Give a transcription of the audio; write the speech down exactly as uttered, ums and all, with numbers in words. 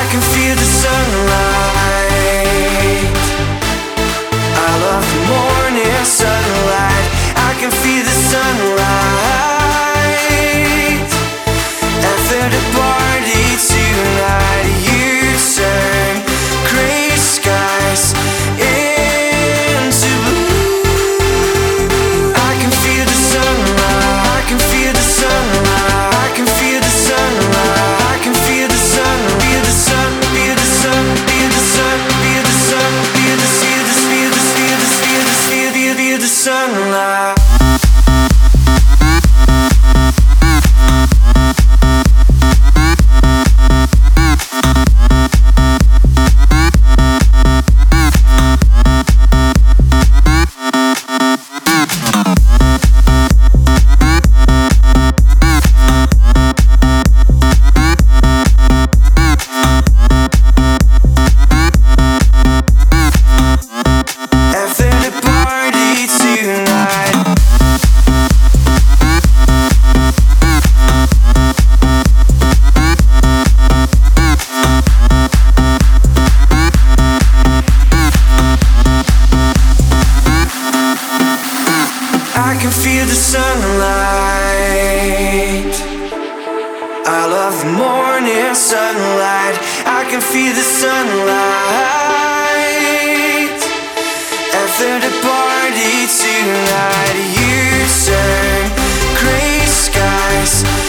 can feel the sunlight. I love the morning sunlight. I can feel the sunlight. After the party tonight, you turn gray skies into blue. I can feel the sunlight. I can feel the sunlight. I can feel the sunlight. I can feel the sun. Feel the sun. Feel the sun. Feel the sun. Feel the sun. Feel the feel the feel the feel the feel the feel the feel the sunlight. I can feel the sunlight. I love the morning sunlight. I can feel the sunlight. After the party tonight, you turn gray skies